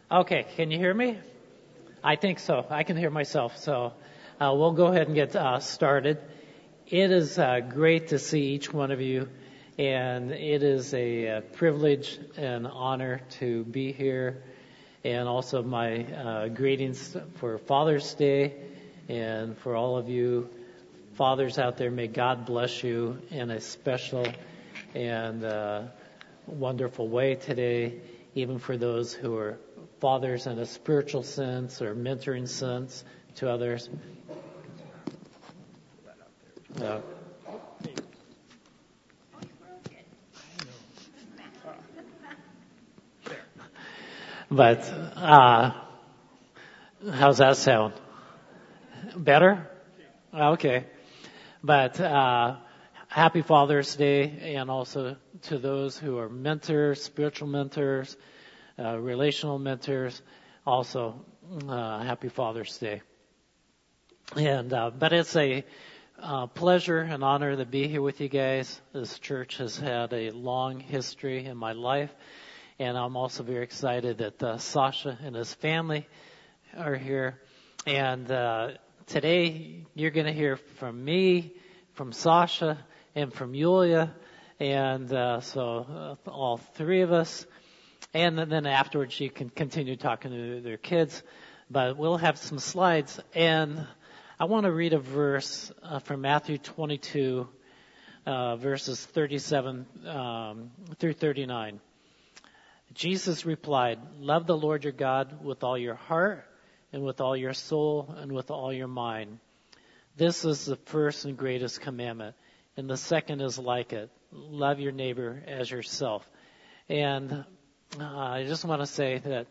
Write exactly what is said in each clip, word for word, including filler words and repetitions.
Okay, can you hear me? I think so. I can hear myself. So uh, we'll go ahead and get uh, started. It is uh, great to see each one of you, and it is a, uh privilege and honor to be here. And also my uh, greetings for Father's Day, and for all of you fathers out there, may God bless you in a special and uh, wonderful way today, even for those who are fathers in a spiritual sense or mentoring sense to others. Uh, but uh, how's that sound? Better? Okay. But uh, happy Father's Day, and also to those who are mentors, spiritual mentors, uh, relational mentors. Also, uh, happy Father's Day. And uh, but it's a uh, pleasure and honor to be here with you guys. This church has had a long history in my life, and I'm also very excited that uh, Sasha and his family are here. And uh, today you're going to hear from me, from Sasha, and from Yulia, and uh, so uh, all three of us. And then afterwards you can continue talking to their kids. But we'll have some slides, and I want to read a verse uh, from Matthew twenty-two, uh, verses thirty-seven um, through thirty-nine. Jesus replied, "Love the Lord your God with all your heart, and with all your soul, and with all your mind. This is the first and greatest commandment, and the second is like it. Love your neighbor as yourself." And uh, I just want to say that,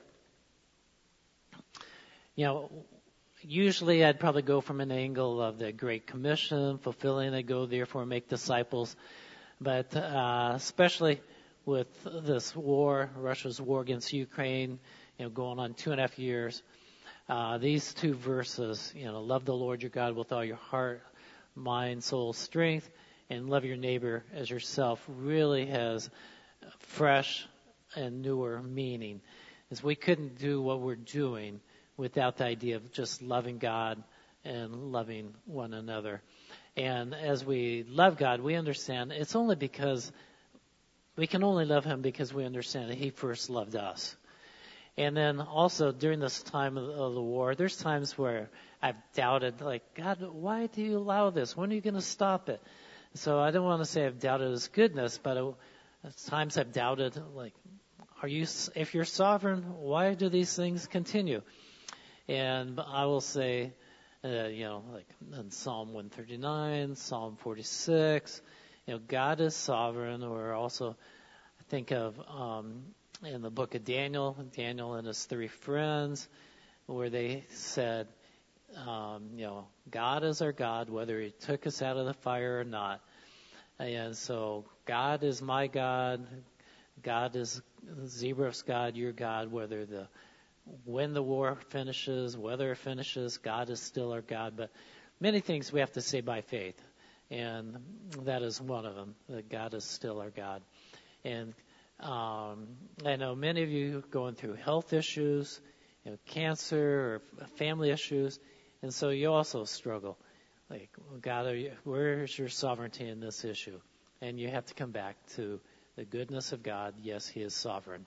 you know, usually I'd probably go from an angle of the Great Commission, fulfilling it, go therefore make disciples. But uh, especially with this war, Russia's war against Ukraine, you know, going on two and a half years, uh, these two verses, you know, love the Lord your God with all your heart, mind, soul, strength, and love your neighbor as yourself, really has fresh and newer meaning. As we couldn't do what we're doing without the idea of just loving God and loving one another. And as we love God, we understand it's only because we can only love Him because we understand that He first loved us. And then also during this time of, of the war, there's times where I've doubted, like, God, why do you allow this? When are you going to stop it? So I don't want to say I've doubted His goodness, but it, at times I've doubted, like, are you, if you're sovereign, why do these things continue? And I will say, uh, you know, like in Psalm one thirty-nine, Psalm forty-six, you know, God is sovereign. Or also think of um, in the book of Daniel, Daniel and his three friends, where they said, um, you know, God is our God, whether He took us out of the fire or not. And so God is my God. God is Zebraf's God, your God, whether the when the war finishes, whether it finishes, God is still our God. But many things we have to say by faith, and that is one of them, that God is still our God. And um, I know many of you going through health issues, you know, cancer or family issues, and so you also struggle. Like, God, are you, where is your sovereignty in this issue? And you have to come back to the goodness of God. Yes, He is sovereign.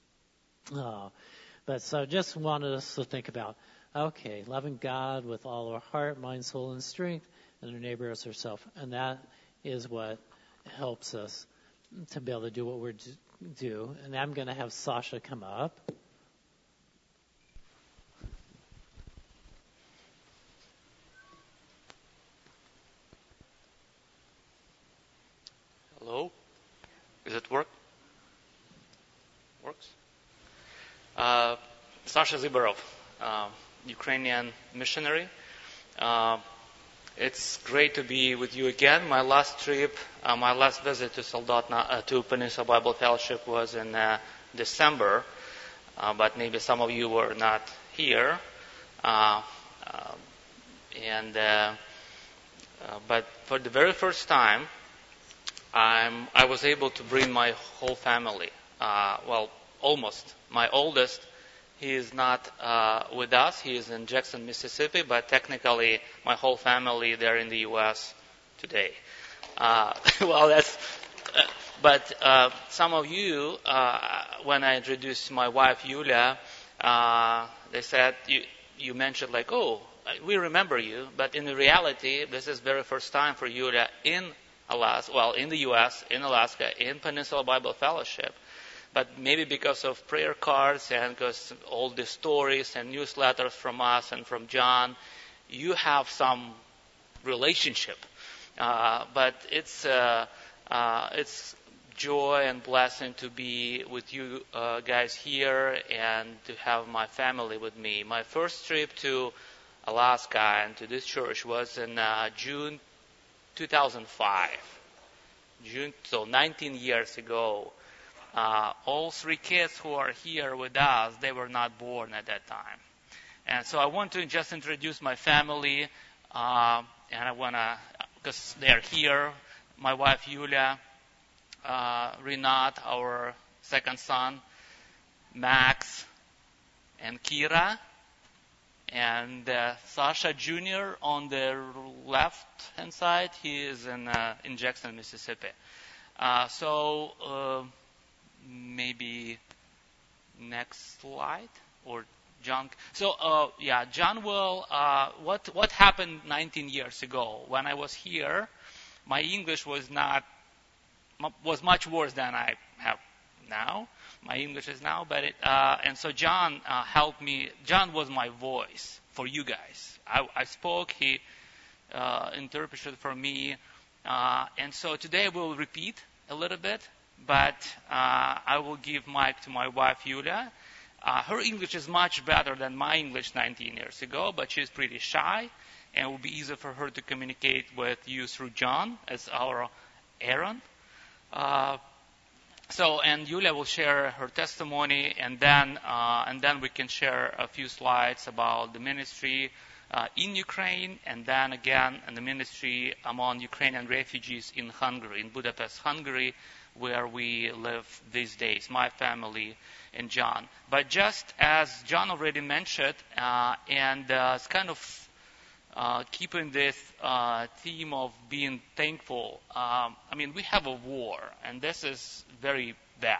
Uh, but so just wanted us to think about, okay, loving God with all our heart, mind, soul, and strength, and our neighbor as ourselves. And that is what helps us to be able to do what we're do. And I'm going to have Sasha come up. Hello? Is it work? Works? Uh, Sasha Zibarov, uh, Ukrainian missionary. Uh, it's great to be with you again. My last trip, uh, my last visit to Soldatna, uh, to Peninsula Bible Fellowship was in uh, December, uh, but maybe some of you were not here. Uh, uh, and uh, uh, but for the very first time, I'm, I was able to bring my whole family. Uh, well, almost. My oldest he is not uh, with us. He is in Jackson, Mississippi, but technically my whole family, they're in the U S today. Uh, well, that's... Uh, but uh, some of you, uh, when I introduced my wife, Yulia, uh, they said, you, you mentioned like, oh, we remember you, but in reality, this is very first time for Yulia in Alaska, well, in the U S, in Alaska, in Peninsula Bible Fellowship. But maybe because of prayer cards and because all the stories and newsletters from us and from John, you have some relationship. Uh, but it's uh, uh, it's joy and blessing to be with you uh, guys here and to have my family with me. My first trip to Alaska and to this church was in uh, June two thousand five. June, so nineteen years ago. Uh, all three kids who are here with us, they were not born at that time. And so I want to just introduce my family, uh, and I want to, because they're here, my wife Yulia, uh, Rinat, our second son, Max, and Kira, and uh, Sasha Junior on the left-hand side. He is in, uh, in Jackson, Mississippi. Uh, so... Uh, Maybe next slide or John. So uh, yeah, John will. Uh, what what happened nineteen years ago when I was here? My English was not was much worse than I have now. My English is now, but it, uh, and so John uh, helped me. John was my voice for you guys. I, I spoke. He uh, interpreted for me, uh, and so today we'll repeat a little bit. But uh, I will give mic to my wife, Yulia. Uh, her English is much better than my English nineteen years ago, but she's pretty shy, and it will be easier for her to communicate with you through John as our Aaron. Uh, so, and Yulia will share her testimony, and then uh, and then we can share a few slides about the ministry uh, in Ukraine, and then again, and the ministry among Ukrainian refugees in Hungary, in Budapest, Hungary, where we live these days, my family and John. But just as John already mentioned, uh, and uh, it's kind of uh, keeping this uh, theme of being thankful. Um, I mean, we have a war, and this is very bad.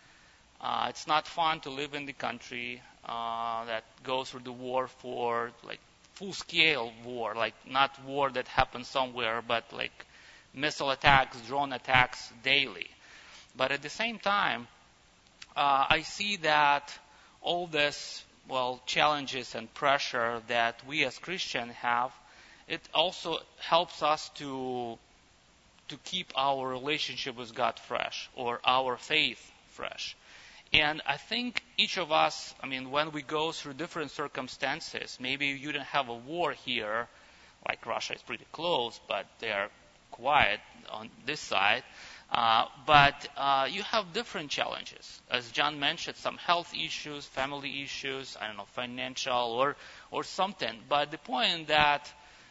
Uh, it's not fun to live in the country uh, that goes through the war for like full-scale war, like not war that happens somewhere, but like missile attacks, drone attacks daily. But at the same time, uh, I see that all this, well, challenges and pressure that we as Christians have, it also helps us to to keep our relationship with God fresh, or our faith fresh. And I think each of us, I mean, when we go through different circumstances, maybe you don't have a war here, like Russia is pretty close, but they are quiet on this side. Uh, but uh, you have different challenges. As John mentioned, some health issues, family issues, I don't know, financial or or something. But the point that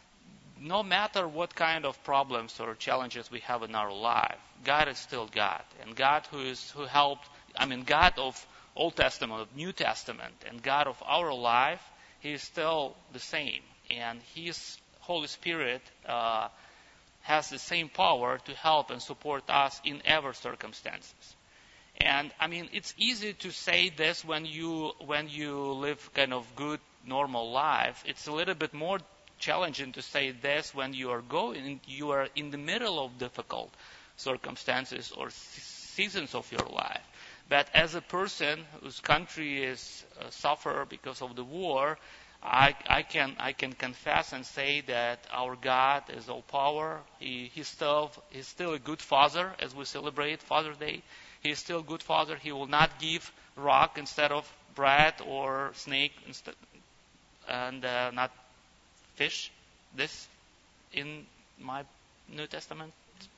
no matter what kind of problems or challenges we have in our life, God is still God. And God who is who helped, I mean, God of Old Testament, of New Testament, and God of our life, He is still the same. And His Holy Spirit uh has the same power to help and support us in every circumstances. And I mean, it's easy to say this when you when you live kind of good, normal life. It's a little bit more challenging to say this when you are going, you are in the middle of difficult circumstances or seasons of your life. But as a person whose country is uh, suffer because of the war, I, I can I can confess and say that our God is all power. He he's still he's still a good father as we celebrate Father's Day. He is still a good father. He will not give rock instead of bread or snake instead and uh, not fish. This in my New Testament.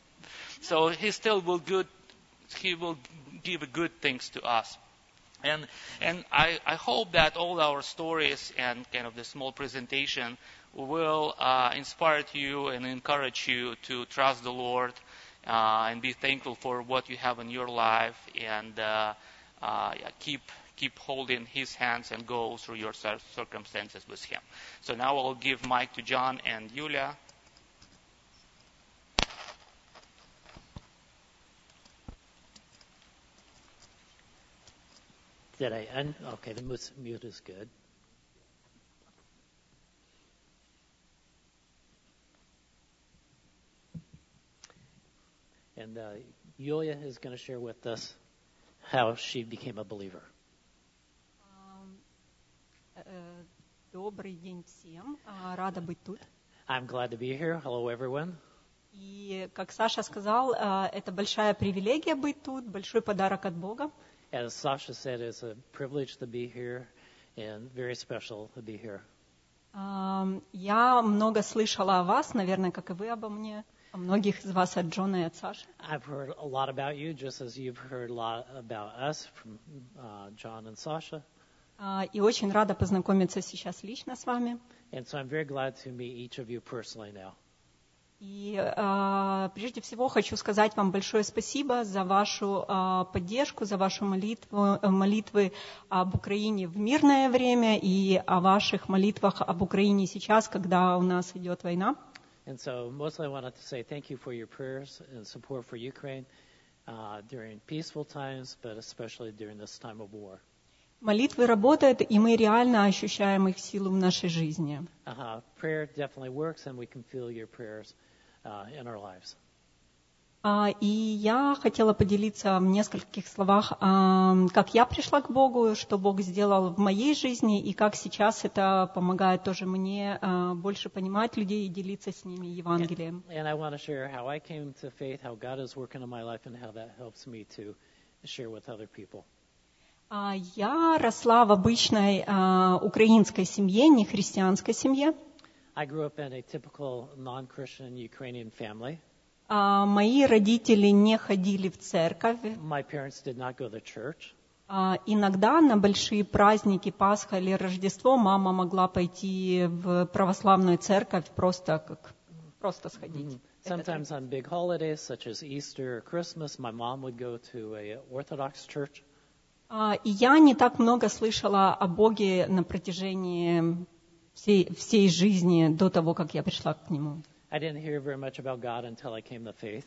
So he still will good. He will give good things to us. And and I, I hope that all our stories and kind of the small presentation will uh, inspire you and encourage you to trust the Lord uh, and be thankful for what you have in your life, and uh, uh, yeah, keep keep holding his hands and go through your circumstances with him. So now I'll give mic to John and Yulia. Did I end? Okay, the mute is good. And uh, Yulia is going to share with us how she became a believer. Добрый день всем. Рада быть тут. I'm glad to be here. Hello, everyone. И, как Саша сказал, это большая привилегия быть тут, большой подарок от Бога. As Sasha said, it's a privilege to be here and very special to be here. Я много слышала о вас, наверное, как и вы обо мне, о многих из вас от Джона и от Саши. I've heard a lot about you, just as you've heard a lot about us from uh, John and Sasha. И очень рада познакомиться сейчас лично с вами. And so I'm very glad to meet each of you personally now. И э, прежде всего хочу сказать вам большое спасибо за вашу э, поддержку, за вашу молитву, молитвы об Украине в мирное время и о ваших молитвах об Украине сейчас, когда у нас идет война. And so mostly I wanted to say thank you for your prayers and support for Ukraine uh, during peaceful times, but especially during this time of war. Молитвы работают, и мы реально ощущаем их силу в нашей жизни. Uh-huh. Prayer definitely works, and we can feel your prayers uh, in our lives. Uh, и я хотела поделиться в нескольких словах, uh, как я пришла к Богу, что Бог сделал в моей жизни, и как сейчас это помогает тоже мне uh, больше понимать людей и делиться с ними Евангелием. And, and I want to share how I came to faith, how God is working in my life, and how that helps me to share with other people. Я росла в обычной uh, украинской семье, не христианской семье. I grew up in a typical non-Christian Ukrainian family. Uh, мои родители не ходили в церковь. My parents did not go to church. Uh, иногда на большие праздники, Пасха или Рождество, мама могла пойти в православную церковь просто как просто сходить. Mm-hmm. Sometimes on big holidays such as Easter or Christmas, my mom would go to a Orthodox church. Uh, и я не так много слышала о Боге на протяжении всей, всей жизни до того, как я пришла к Нему. I didn't hear very much about God until I came to faith.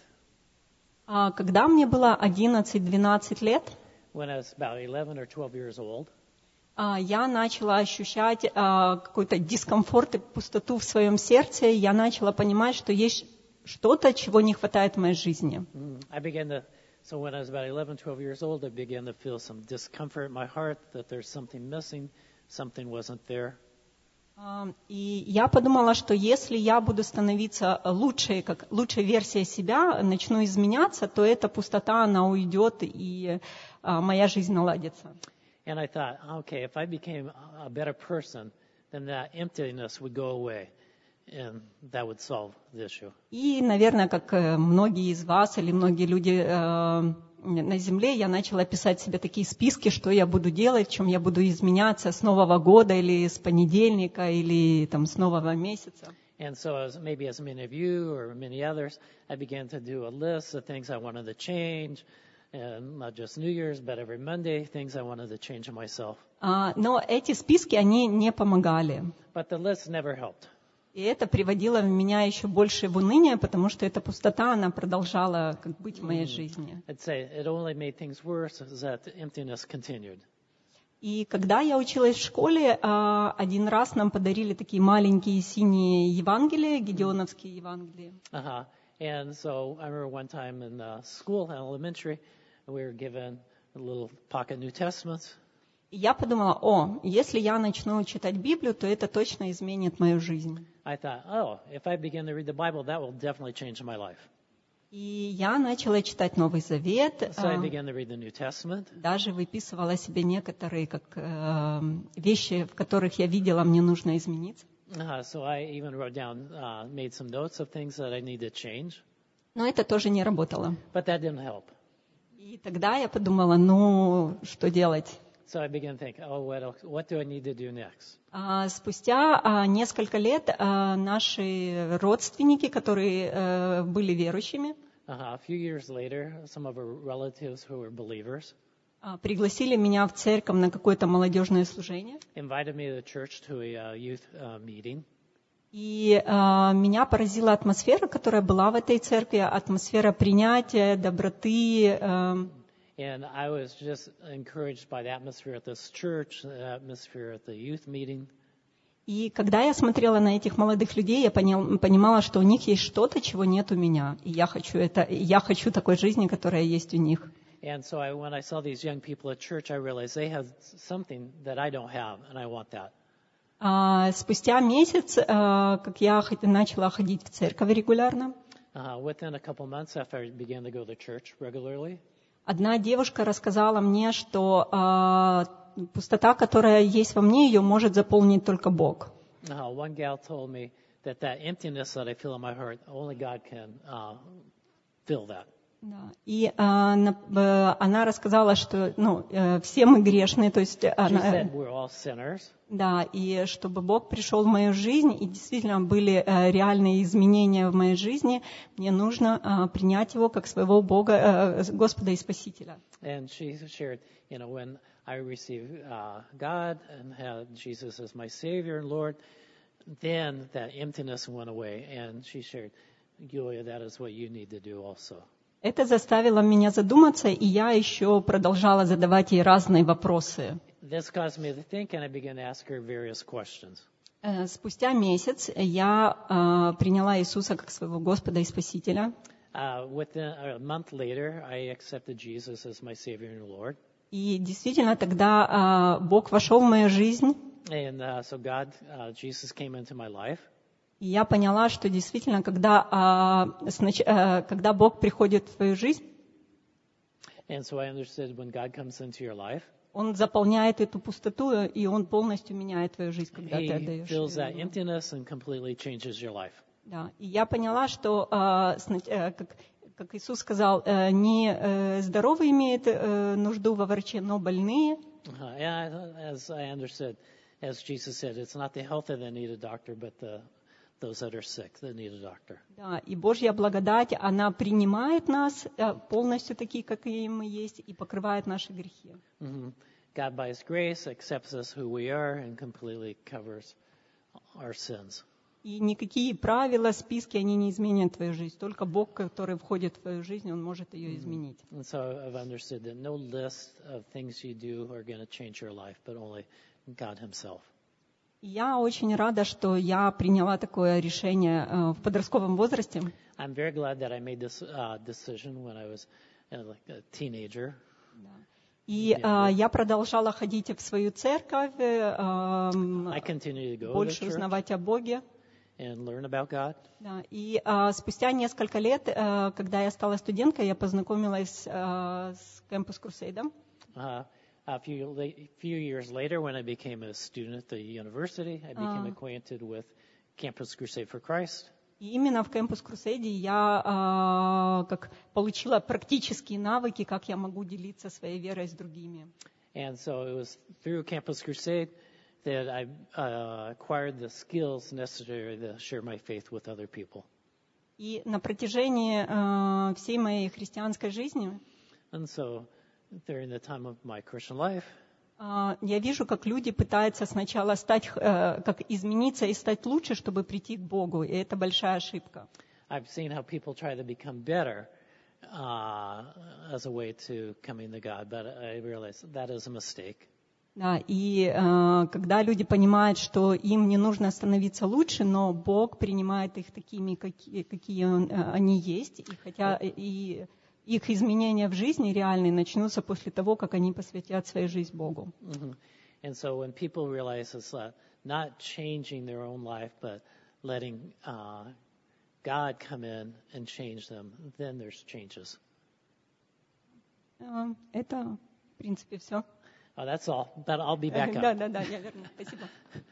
Uh, когда мне было одиннадцать-двенадцать лет, when I was about eleven or twelve years old, uh, я начала ощущать uh, какой-то дискомфорт и пустоту в своем сердце, и я начала понимать, что есть что-то, чего не хватает в моей жизни. Mm, I began to So when I was about eleven, twelve years old, I began to feel some discomfort in my heart that there's something missing, something wasn't there. Uh, и я подумала, что если я буду становиться лучшей, как лучшей версией себя, начну изменяться, то эта пустота, она уйдет, и uh, моя жизнь наладится. And I thought, okay, if I became a better person, then that emptiness would go away. And that would solve the issue. И, наверное, как многие из вас или многие люди э, на Земле, я начала писать себе такие списки, что я буду делать, в чем я буду изменяться с Нового года или с понедельника или там, с нового месяца. And so, as, maybe as many of you or many others, I began to do a list of things I wanted to change, and not just New Year's, but every Monday, things I wanted to change in myself. Uh, но эти списки, они не помогали. But the list never helped. И это приводило меня еще больше в уныние, потому что эта пустота, она продолжала как быть в моей жизни. I'd say it only made things worse as that emptiness continued. И когда я училась в школе, один раз нам подарили такие маленькие синие Евангелия, Гедеоновские Евангелия. Uh-huh. And so I remember one time in uh, school, elementary, we were given a little pocket New Testaments. И я подумала, о, если я начну читать Библию, то это точно изменит мою жизнь. I thought, oh, if I begin to read the Bible, that will definitely change my life. И я начала читать Новый Завет. So I began to read the New Testament. Даже выписывала себе некоторые как, э, вещи, в которых я видела, мне нужно измениться. Uh, so I even wrote down, uh, made some notes of things that I need to change. Но это тоже не работало. But that didn't help. И тогда я подумала, ну, что делать? So I began to think, oh, what else, what do I need to do next? А, спустя а, несколько лет а, наши родственники, которые а, были верующими, Uh-huh. A few years later, some of our relatives who were believers, а, пригласили меня в церковь на какое-то молодежное служение. Invited me to the church to a uh, youth uh, meeting. И а, меня поразила атмосфера, которая была в этой церкви, атмосфера принятия, доброты. А, And I was just encouraged by the atmosphere at this church, the atmosphere at the youth meeting. И когда я смотрела на этих молодых людей, я понял, понимала, что у них есть что-то, чего нет у меня. И я хочу это, я хочу такой жизни, которая есть у них. And so I, when I saw these young people at church, I realized they have something that I don't have, and I want that. А, спустя месяц, а, как я начала ходить в церковь регулярно, Uh, within a couple months after I began to go to church regularly, одна девушка рассказала мне, что а, пустота, которая есть во мне, ее может заполнить только Бог. uh, one gal told me that that emptiness that I feel in my heart, only God can uh, fill that. Да. И а, на, э, она рассказала, что ну, э, все мы грешные, то есть She она, said we're all sinners, да, и чтобы Бог пришел в мою жизнь, и действительно были э, реальные изменения в моей жизни, мне нужно э, принять Его как своего Бога, э, Господа и Спасителя. and she shared, you know, when I received uh, God and had Jesus as my Savior and Lord, then that emptiness went away. And she shared, Julia, that is what you need to do also. Это заставило меня задуматься, и я еще продолжала задавать ей разные вопросы. This caused me to think, and I began to ask her various questions. Э, Спустя месяц я э, приняла Иисуса как своего Господа и Спасителя. Uh, within a month later, I accepted Jesus as my Savior and Lord. И действительно тогда э, Бог вошел в мою жизнь, And uh, so God, uh, Jesus came into my life. и я поняла, что действительно, когда, э, снач- э, когда Бог приходит в твою жизнь, And so I understood when God comes into your life, Он заполняет эту пустоту, и Он полностью меняет твою жизнь, когда ты He отдаешь fills её that Ему. emptiness and completely changes your life. Да. И я поняла, что, э, сна- э, как, как Иисус сказал, э, не э, здоровые имеют э, нужду во враче, но больные. Uh, and I, as I understood, as Jesus said, it's not the healthy that need a doctor, but the, those that are sick that need a doctor. Да. И Божья благодать, она принимает нас э, полностью такие, какие мы есть, и покрывает наши грехи. hmm God, by His grace, accepts us who we are and completely covers our sins. И никакие правила, списки, они не изменят твою жизнь. Только Бог, который входит в твою жизнь, Он может ее изменить. And so I've understood that no list of things you do are going to change your life, but only God Himself. И я очень рада, что я приняла такое решение э, в подростковом возрасте. I'm very glad that I made this uh, decision when I was uh, like a teenager. И э, я продолжала ходить в свою церковь, э, эм, I continue to go to больше church узнавать о Боге. and learn about God. Да. И э, спустя несколько лет, э, когда я стала студенткой, я познакомилась э, с Campus Crusade. Uh, a few, la- few years later, when I became a student at the university, I became Ah. acquainted with Campus Crusade for Christ. И именно в Campus Crusade я э, как получила практические навыки, как я могу делиться своей верой с другими. And so it was through Campus Crusade that I uh, acquired the skills necessary to share my faith with other people. И на протяжении э, всей моей христианской жизни And so during the time of my Christian life, э, я вижу, как люди пытаются сначала стать, э, как измениться и стать лучше, чтобы прийти к Богу, и это большая ошибка. I've seen how people try to become better uh, as a way to coming to God, but I realize that is a mistake. Да, и э, когда люди понимают, что им не нужно становиться лучше, но Бог принимает их такими, какие, какие он, э, они есть, и хотя и их изменения в жизни реальные начнутся после того, как они посвятят свою жизнь Богу. hmm And so when people realize it's uh, not changing their own life, but letting uh, God come in and change them, then there's changes. Э, Это, в принципе, все. Oh, that's all. But I'll be back Да, up. да, да, я верну. Спасибо.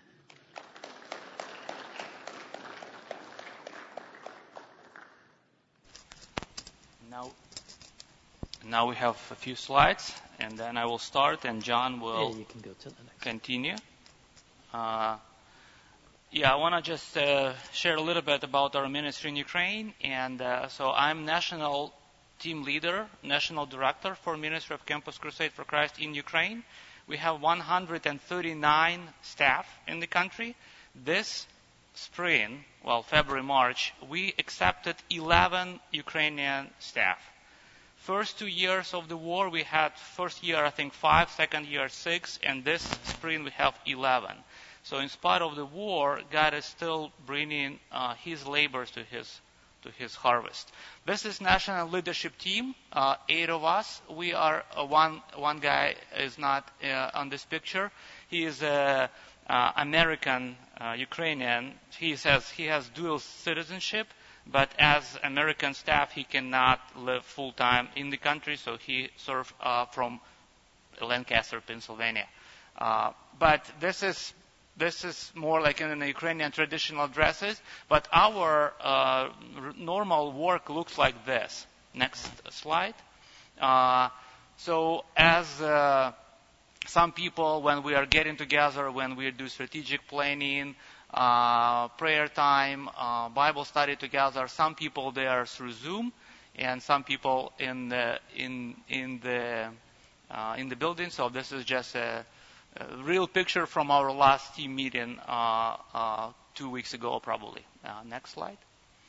Now, now we have a few slides, and then I will start, and John Yeah, will you can go to the next. continue. Uh, yeah, I want to just uh, share a little bit about our ministry in Ukraine. And uh, so I'm national team leader, national director for Ministry of Campus Crusade for Christ in Ukraine. We have one hundred thirty-nine staff in the country. This spring, well, February, March, we accepted eleven Ukrainian staff. First two years of the war, we had first year, I think, five, second year, six, and this spring we have eleven. So in spite of the war, God is still bringing uh, his labors to his to his harvest. This is national leadership team, uh, eight of us. We are, uh, one one guy is not uh, on this picture. He is a uh, American uh, Ukrainian. He says he has dual citizenship, but as American staff, he cannot live full time in the country, so he served uh, from Lancaster, Pennsylvania. Uh, but this is This is more like in the Ukrainian traditional dresses, but our uh, normal work looks like this. Next slide. Uh, so as uh, some people, when we are getting together, when we do strategic planning, uh, prayer time, uh, Bible study together, some people they are through Zoom, and some people in the in in the uh, in the building. So this is just a A real picture from our last team meeting uh, uh, two weeks ago, probably. Uh, next slide.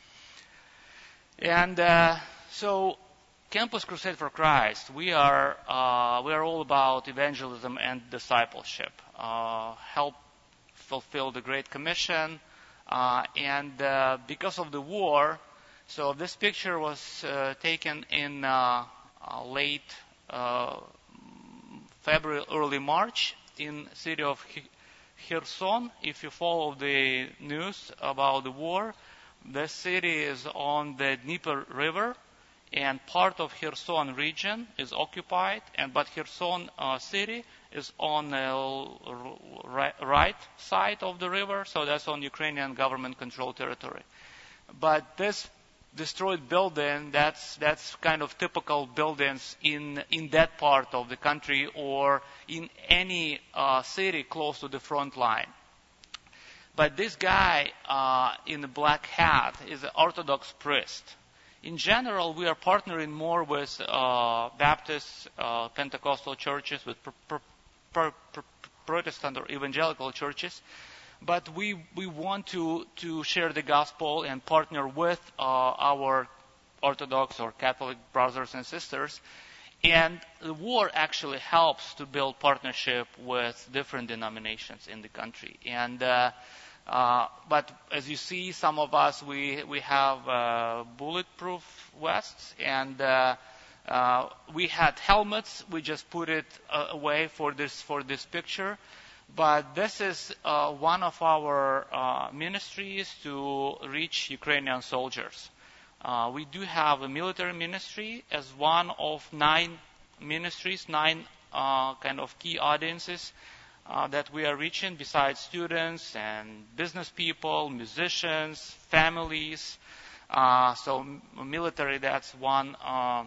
And uh, so, Campus Crusade for Christ, we are uh, we are all about evangelism and discipleship. Uh, help fulfill the Great Commission, uh, and uh, because of the war, so this picture was uh, taken in uh, uh, late uh, February, early March. In the city of Kherson. If you follow the news about the war, the city is on the Dnieper River, and part of Kherson region is occupied, and but Kherson uh, city is on the right, right side of the river, so that's on Ukrainian government-controlled territory. But this destroyed building, that's that's kind of typical buildings in in that part of the country or in any uh, city close to the front line. But this guy uh, in the black hat is an Orthodox priest. In general, we are partnering more with uh, Baptist, uh, Pentecostal churches, with pr- pr- pr- pr- Protestant or evangelical churches. But we, we want to, to share the gospel and partner with uh, our Orthodox or Catholic brothers and sisters. And the war actually helps to build partnership with different denominations in the country. And uh, uh, but as you see, some of us, we, we have uh, bulletproof vests, and uh, uh, we had helmets. We just put it uh, away for this for this picture. But this is uh, one of our uh, ministries to reach Ukrainian soldiers. Uh, we do have a military ministry as one of nine ministries, nine uh, kind of key audiences uh, that we are reaching, besides students and business people, musicians, families. Uh, so military, that's one, uh,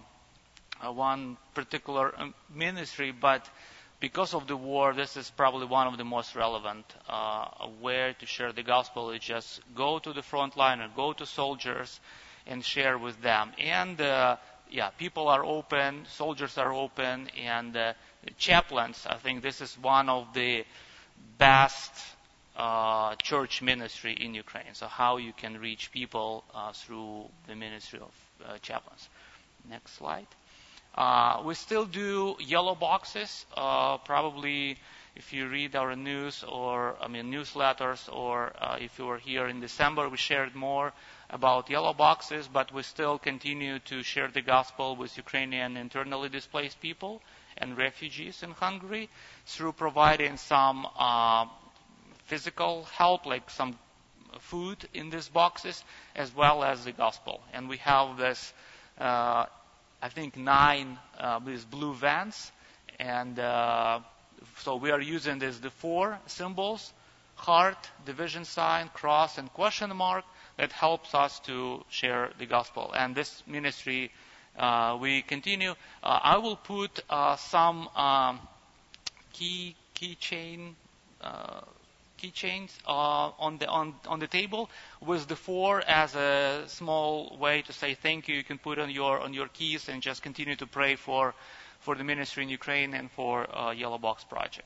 one particular ministry, but because of the war, this is probably one of the most relevant. Uh, where to share the gospel is just go to the front line and go to soldiers and share with them. And uh, yeah, people are open, soldiers are open, and uh, chaplains. I think this is one of the best uh, church ministry in Ukraine. So how you can reach people uh, through the ministry of uh, chaplains. Next slide. Uh, we still do yellow boxes. Uh, probably, if you read our news or I mean newsletters, or uh, if you were here in December, we shared more about yellow boxes. But we still continue to share the gospel with Ukrainian internally displaced people and refugees in Hungary through providing some uh, physical help, like some food in these boxes, as well as the gospel. And we have this. Uh, I think nine uh, these blue vans, and uh, so we are using this the four symbols: heart, division sign, cross, and question mark that helps us to share the gospel. And this ministry uh, we continue. Uh, I will put uh, some um, key keychain uh, keychains uh, on the on on the table with the four as a small way to say thank you. You can put on your on your keys and just continue to pray for for the ministry in Ukraine and for uh, Yellow Box Project.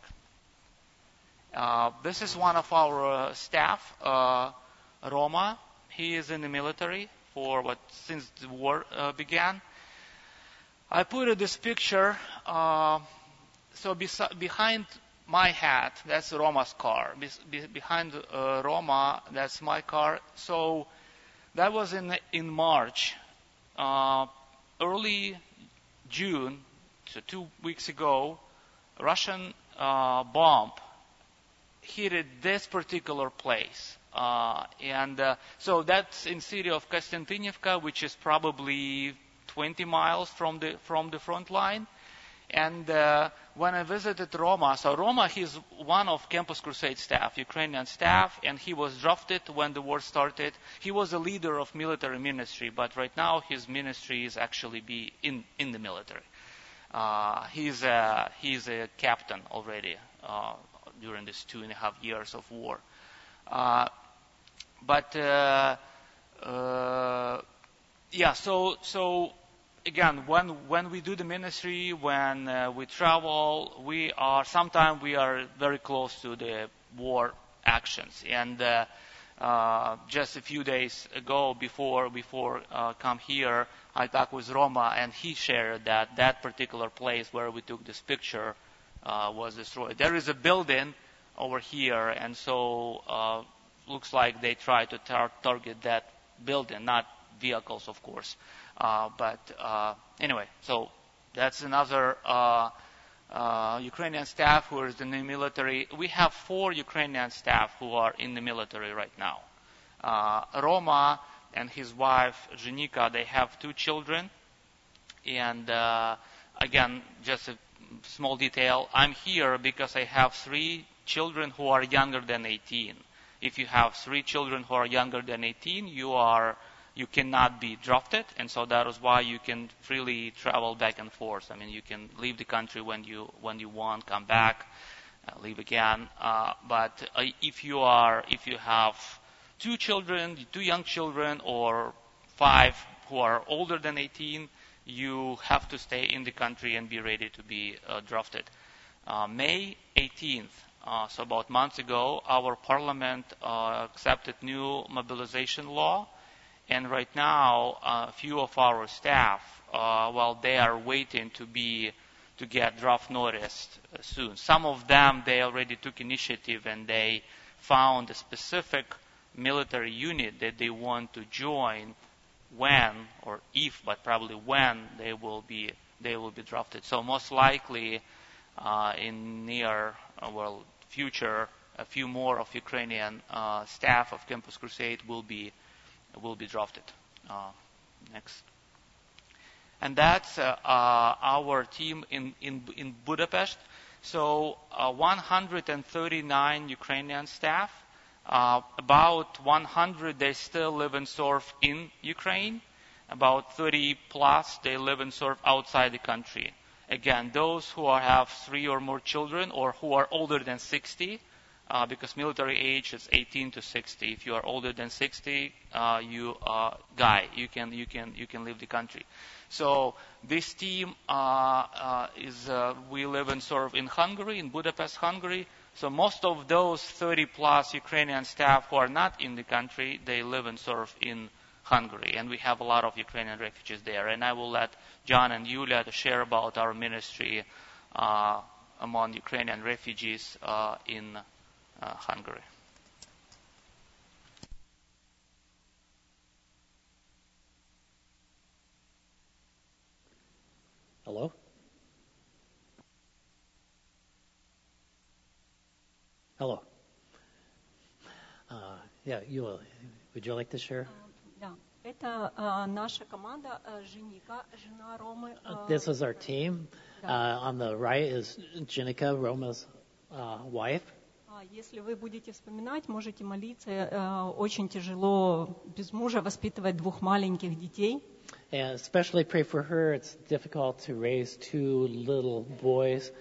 Uh, this is one of our uh, staff, uh, Roma. He is in the military for what since the war uh, began. I put uh, this picture. Uh, so besi- behind my hat, that's Roma's car. Be- behind uh, Roma, that's my car. So that was in in March, uh, early June, so two weeks ago. Russian uh, bomb hit this particular place. Uh, and uh, so that's in city of Konstantinivka, which is probably twenty miles from the from the front line. And uh, when I visited Roma, so Roma, he's one of Campus Crusade staff, Ukrainian staff, and he was drafted when the war started. He was a leader of military ministry, but right now his ministry is actually be in, in the military. Uh, he's a, he's a captain already uh, during these two and a half years of war. Uh, but uh, uh, yeah, so so again, when when we do the ministry, when uh, we travel, we are sometimes we are very close to the war actions. And uh, uh, just a few days ago, before before uh, come here, I talked with Roma, and he shared that that particular place where we took this picture uh, was destroyed. There is a building over here, and so uh, looks like they try to tar- target that building, not vehicles, of course. Uh, but uh, anyway, so that's another uh, uh, Ukrainian staff who is in the military. We have four Ukrainian staff who are in the military right now. Uh, Roma and his wife, Zhenika, they have two children. And uh, again, just a small detail, I'm here because I have three children who are younger than eighteen. If you have three children who are younger than eighteen, you are you cannot be drafted, and so that is why you can freely travel back and forth. I mean, you can leave the country when you when you want, come back, uh, leave again. Uh, but uh, if you are if you have two children, two young children, or five who are older than eighteen, you have to stay in the country and be ready to be uh, drafted. Uh, May eighteenth. Uh, so about months ago, our parliament uh, accepted new mobilization law, and right now, a uh, few of our staff, uh, well, they are waiting to be to get draft notice uh, soon. Some of them, they already took initiative and they found a specific military unit that they want to join when, or if, but probably when they will be they will be drafted. So most likely, uh, in near uh, well. future, a few more of Ukrainian uh, staff of Campus Crusade will be will be drafted. Uh, next, and that's uh, uh, our team in in in Budapest. So uh, one hundred thirty-nine Ukrainian staff. Uh, about one hundred they still live and serve in Ukraine. About thirty plus they live and serve outside the country. Again, those who are, have three or more children or who are older than sixty, uh, because military age is eighteen to sixty. If you are older than sixty, uh, you uh, guy, you can you can you can leave the country. So this team uh, uh, is uh, we live and serve in Hungary, in Budapest, Hungary. So most of those thirty plus Ukrainian staff who are not in the country, they live and serve in Hungary, and we have a lot of Ukrainian refugees there. And I will let John and Yulia to share about our ministry uh, among Ukrainian refugees uh, in uh, Hungary. Hello? Hello. Uh, yeah, Yulia, would you like to share? Да, это uh, наша команда, uh, Zhenika, жена Ромы. Uh, this is our team. Uh, on the right is Zhenika, Roma's uh, wife. Если вы будете вспоминать, можете молиться. Uh, очень тяжело без мужа воспитывать двух маленьких детей. And especially pray for her. It's difficult to raise two little boys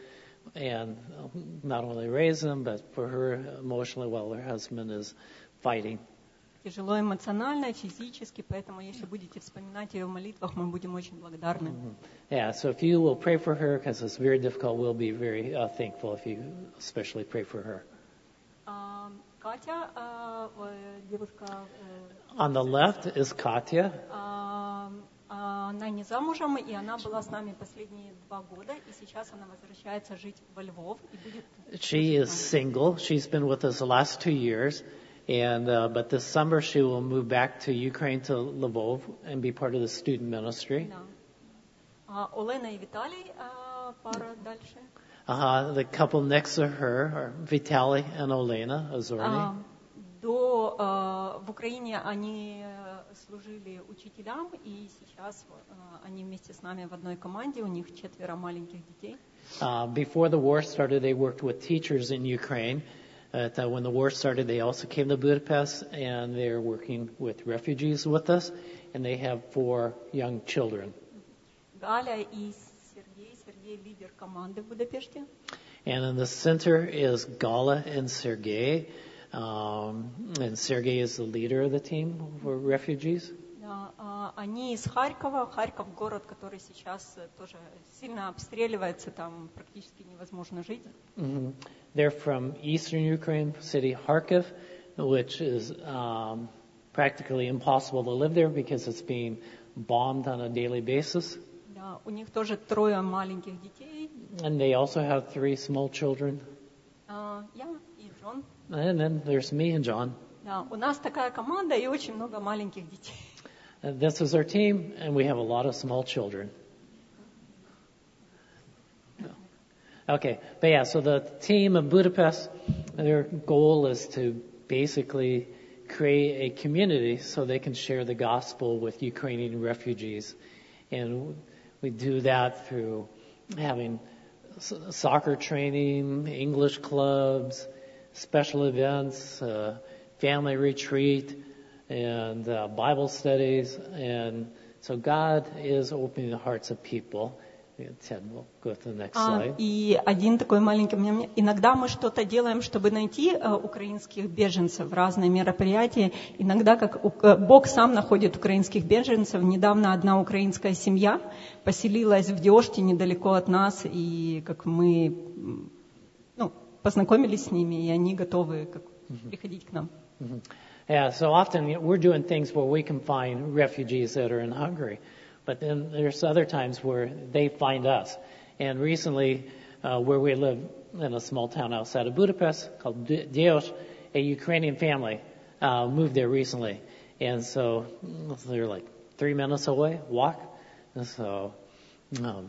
and not only raise them, but for her emotionally while her husband is fighting. Тяжело эмоционально, физически, поэтому если будете вспоминать ее в молитвах, мы будем очень благодарны. Yeah, so if you will pray for her, because it's very difficult, we'll be very uh, thankful if you especially pray for her. А, Катя, а, э, девушка, э, On the left is Katya. а, а, она не замужем, и она была с нами последние два года, и сейчас она возвращается жить во Львов и будет. She is single. She's been with us the last two years. And uh, but this summer she will move back to Ukraine to Lvov and be part of the student ministry. Да. А, Олена и Виталий, а, пара дальше. Uh, the couple next to her are Vitaly and Olena Azorny. А, до а, в Украине они служили учителям, и сейчас а, они вместе с нами в одной команде. У них четверо маленьких детей. Uh, before the war started, they worked with teachers in Ukraine. But, uh, when the war started, they also came to Budapest, and they're working with refugees with us, and they have four young children. Галя и Сергей. Сергей лидер команды в Будапеште. And in the center is Gala and Sergey. Um, and Sergey is the leader of the team for refugees. Да, а, они из Харькова. Харьков город, который сейчас тоже сильно обстреливается, там практически невозможно жить. Mm-hmm. They're from eastern Ukraine, city Kharkiv, which is um, practically impossible to live there because it's being bombed on a daily basis. Да, у них тоже трое маленьких детей. And they also have three small children. А, я и Джон. And then there's me and John. Да, у нас такая команда и очень много маленьких детей. And this is our team, and we have a lot of small children. Okay, but yeah, so the team of Budapest, their goal is to basically create a community so they can share the gospel with Ukrainian refugees. And we do that through having soccer training, English clubs, special events, uh, family retreat, and uh, Bible studies. And so God is opening the hearts of people. Ted, we'll go to the next slide. А, и один такой маленький момент. Иногда мы что-то делаем, чтобы найти а, украинских беженцев, разные мероприятия. Иногда как у, Бог сам находит украинских беженцев. Недавно одна украинская семья поселилась в Диоште недалеко от нас, и как мы ну, познакомились с ними, и они готовы как, mm-hmm. приходить к нам. Mm-hmm. Yeah, so often we're doing things where we can find refugees that are in Hungary. But then there's other times where they find us. And recently, uh, where we live in a small town outside of Budapest called Diós, a Ukrainian family uh, moved there recently. And so they're like three minutes away, walk. And so, um,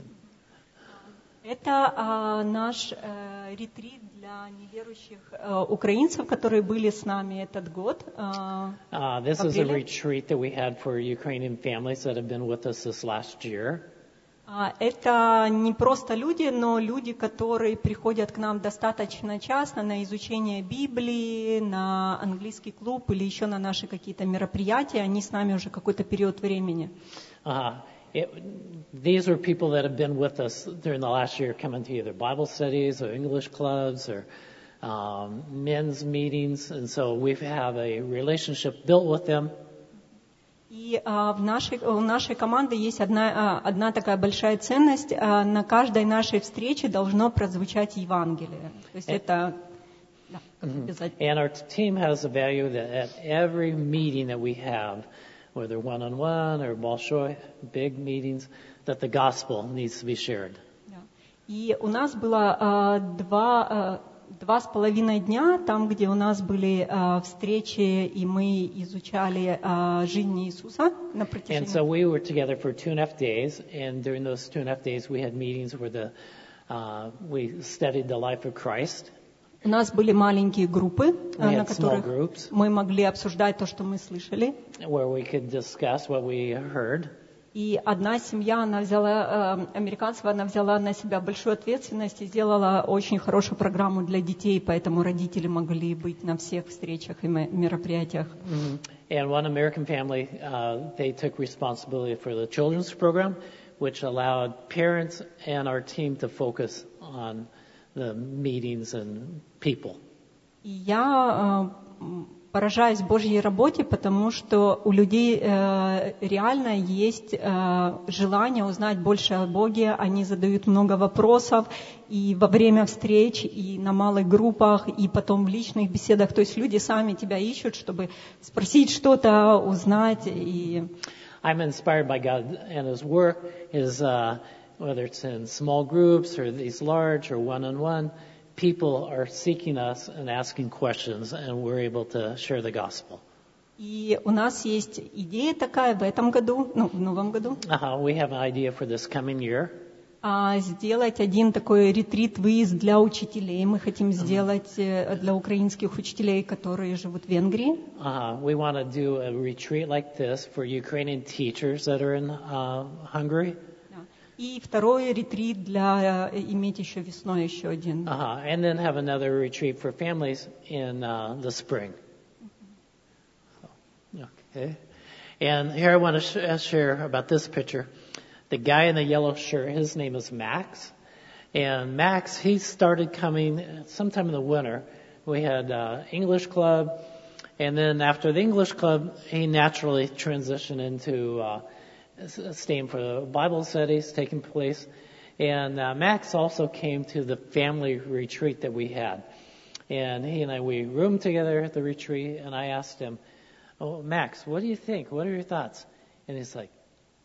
Это а, наш а, ретрит для неверующих а, украинцев, которые были с нами этот год. А, uh, this is a retreat that we had for Ukrainian families that have been with us this last year. А, это не просто люди, но люди, которые приходят к нам достаточно часто на изучение Библии, на английский клуб или еще на наши какие-то мероприятия. Они с нами уже какой-то период времени. Uh, It, these are people that have been with us during the last year, coming to either Bible studies or English clubs or um, men's meetings, and so we have a relationship built with them. И а, в нашей, у нашей команды есть одна, а, одна такая большая ценность. А, на каждой нашей встрече должно прозвучать Евангелие. То есть and, это да, обязательно. And our team has a value that at every meeting that we have, whether one-on-one or большой, big meetings, that the gospel needs to be shared. И у нас было uh, два, uh, два с половиной дня, там, где у нас были uh, встречи, и мы изучали uh, жизнь Иисуса на протяжении. And so we were together for two and a half days, and during those two and a half days we had meetings where the, uh, we studied the life of Christ. У нас были маленькие группы, на которых мы могли обсуждать то, что мы слышали. Where we could discuss what we heard. И одна семья, она взяла, американцев, она взяла на себя большую ответственность и сделала очень хорошую программу для детей, поэтому родители могли быть на всех встречах и мероприятиях. Mm-hmm. And one American family, uh, they took responsibility for the children's program, which allowed parents and our team to focus on the meetings and people. И я э, поражаюсь Божьей работе, потому что у людей э, реально есть э, желание узнать больше о Боге, они задают много вопросов и во время встреч, и на малых группах, и потом в личных беседах. То есть люди сами тебя ищут, чтобы спросить что-то, узнать. И... I'm inspired by God and His work, His, uh, whether it's in small groups or these large or one-on-one, people are seeking us and asking questions, and we're able to share the gospel. И у нас есть идея такая в этом году, ну, в новом году, Uh-huh. We have an idea for this coming year. а, сделать один такой ретрит-выезд для учителей. Мы хотим сделать э, для украинских учителей, которые живут в Венгрии. Uh, we want to do a retreat like this for Ukrainian teachers that are in uh, Hungary. И второй ретрит для э, иметь еще весной еще один. Uh-huh. And then have another retreat for families in uh, the spring. Okay. And here I want to sh- share about this picture. The guy in the yellow shirt, his name is Max. And Max, he started coming sometime in the winter. We had uh, English club. And then after the English club, he naturally transitioned into uh, staying for the Bible studies taking place. And uh, Max also came to the family retreat that we had. And he and I, we roomed together at the retreat, and I asked him, "Oh, Max, what do you think? What are your thoughts?" And he's like,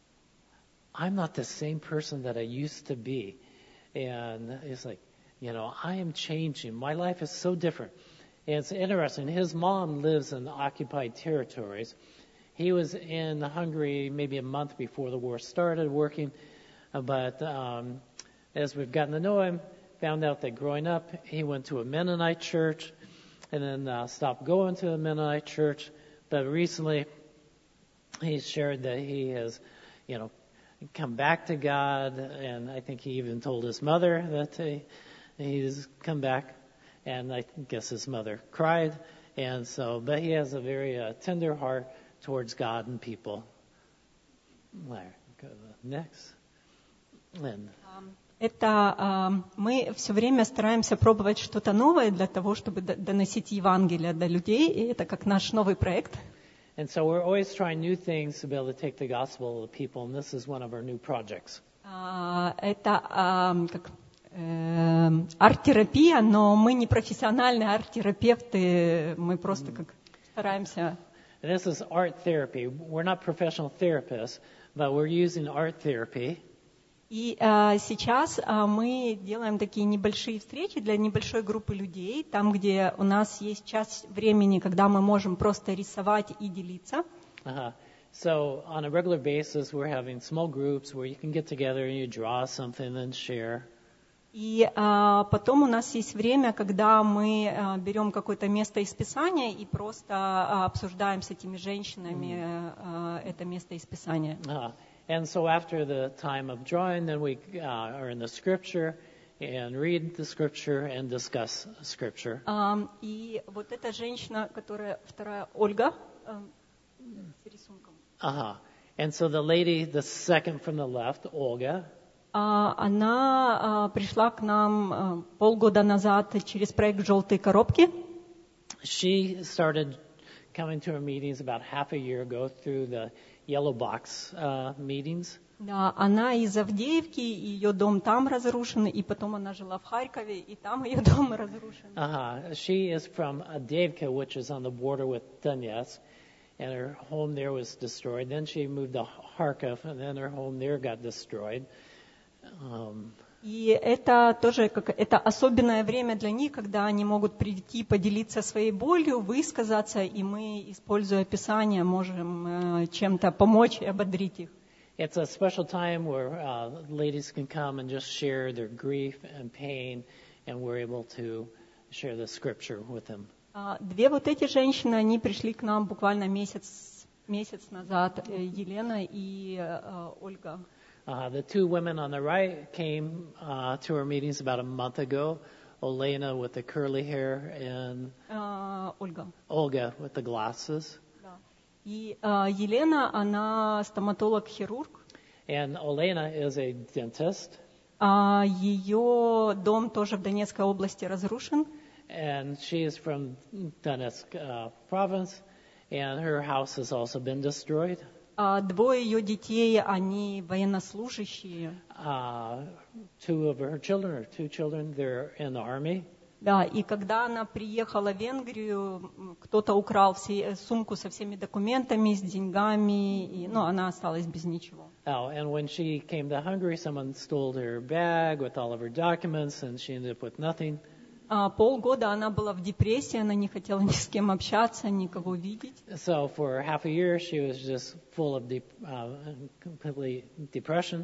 "I'm not the same person that I used to be." And he's like, "You know, I am changing. My life is so different." And it's interesting. His mom lives in occupied territories. He was in Hungary maybe a month before the war started working, but um, as we've gotten to know him, found out that growing up, he went to a Mennonite church and then uh, stopped going to a Mennonite church. But recently, he shared that he has, you know, come back to God, and I think he even told his mother that he, he's come back, and I guess his mother cried. And so, but he has a very uh, tender heart towards God and people. There, go to the next. And Это э, мы все время стараемся пробовать что-то новое для того, чтобы доносить Евангелие до людей, и это как наш новый проект. And so we're always trying new things to be able to take the gospel to people, and this is one of our new projects. Uh, это uh, как э, арт-терапия, но мы не профессиональные арт-терапевты, мы просто как стараемся. And this is art therapy. We're not professional therapists, but we're using art therapy. И uh, сейчас uh, мы делаем такие небольшие встречи для небольшой группы людей, там, где у нас есть час времени, когда мы можем просто рисовать и делиться. Uh-huh. So on a regular basis, we're having small groups where you can get together and you draw something and share. И uh, потом у нас есть время, когда мы uh, берем какое-то место из Писания и просто uh, обсуждаем с этими женщинами uh, это место из Писания. Uh-huh. And so after the time of drawing, then we uh, are in the scripture and read the scripture and discuss scripture. Um, и вот эта женщина, которая вторая, Ольга, um, с рисунком. Uh-huh. And so the lady, the second from the left, Olga, Uh, она uh, пришла к нам uh, полгода назад через проект «Желтые коробки». she started coming to our meetings about half a year ago through the Yellow Box uh, meetings. Да, она из Авдеевки, ее дом там разрушен, и потом она жила в Харькове, и там ее дом разрушен. Uh-huh. She is from Avdiivka, which is on the border with Donetsk, and her home there was destroyed. Then she moved to Kharkov, and then her home there got destroyed. Um, И это тоже как, это особенное время для них, когда они могут прийти, поделиться своей болью, высказаться, и мы, используя Писание, можем э, чем-то помочь и ободрить их. It's a special time where uh, ladies can come and just share their grief and pain, and we're able to share the scripture with them. Uh, две вот эти женщины, они пришли к нам буквально месяц, месяц назад, Елена и uh, Ольга. Uh, the two women on the right came uh, to our meetings about a month ago. Olena with the curly hair and uh, Ольга. Olga with the glasses. Да. И uh, Елена, она стоматолог-хирург. And Olena is a dentist. А, ее дом тоже в Донецкой области разрушен. And she is from Donetsk uh, province, and her house has also been destroyed. А, двое ее детей, они военнослужащие. Uh, two of her children, or two children, they're in the army. Да, и когда она приехала в Венгрию, кто-то украл все, сумку со всеми документами, с деньгами, и, ну, она осталась без ничего. Oh, and when she came to Hungary, someone stole her bag with all of her documents, and she ended up with nothing. А, полгода она была в депрессии, она не хотела ни с кем общаться, никого видеть. So for half a year, she was just full of deep, uh, completely depression.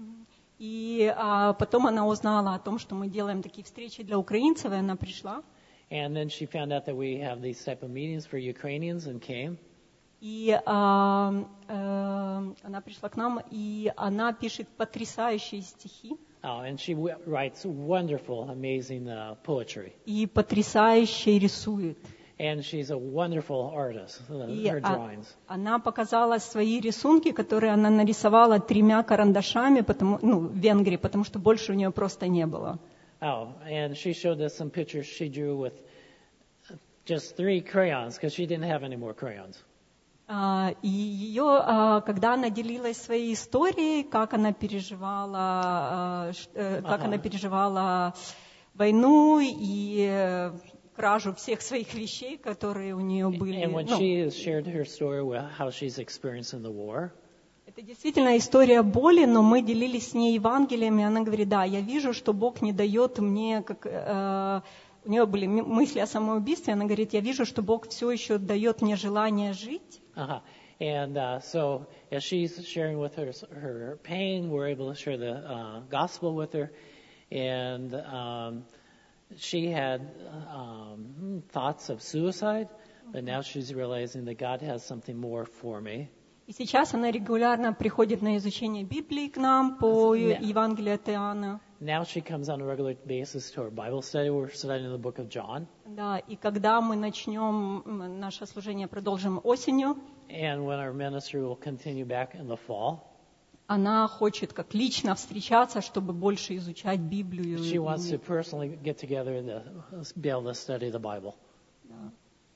И а, потом она узнала о том, что мы делаем такие встречи для украинцев, и она пришла. And then she found out that we have these type of meetings for Ukrainians and came. И а, а, она пришла к нам, и она пишет потрясающие стихи. Oh, and she w- writes wonderful, amazing uh, poetry. И потрясающе рисует. And she's a wonderful artist, uh, И her а, drawings. она показала свои рисунки, которые она нарисовала тремя карандашами, потому, ну, в Венгрии, потому что больше у нее просто не было. Oh, and she showed us some pictures she drew with just three crayons, because she didn't have any more crayons. А, и ее, а, когда она делилась своей историей, как она переживала, а, ш- э, как Ага. она переживала войну и э, кражу всех своих вещей, которые у нее были. And when Ну, she has shared her story with how she's experiencing the war, это действительно история боли, но мы делились с ней Евангелием, и она говорит: да, я вижу, что Бог не дает мне, как э, у нее были м- мысли о самоубийстве, она говорит: я вижу, что Бог все еще дает мне желание жить. uh-huh. And uh, so as she's sharing with her her pain, we're able to share the uh, gospel with her, and um, she had um, thoughts of suicide, but now she's realizing that God has something more for me. И сейчас она регулярно приходит на изучение Библии к нам по Yeah. Евангелию от Иоанна. Now she comes on a regular basis to our Bible study. We're studying the book of John. Да, и когда мы начнем м, наше служение, продолжим осенью, And when our ministry will continue back in the fall, она хочет как лично встречаться, чтобы больше изучать Библию. she wants to И- personally get together and to be able to study the Bible. да.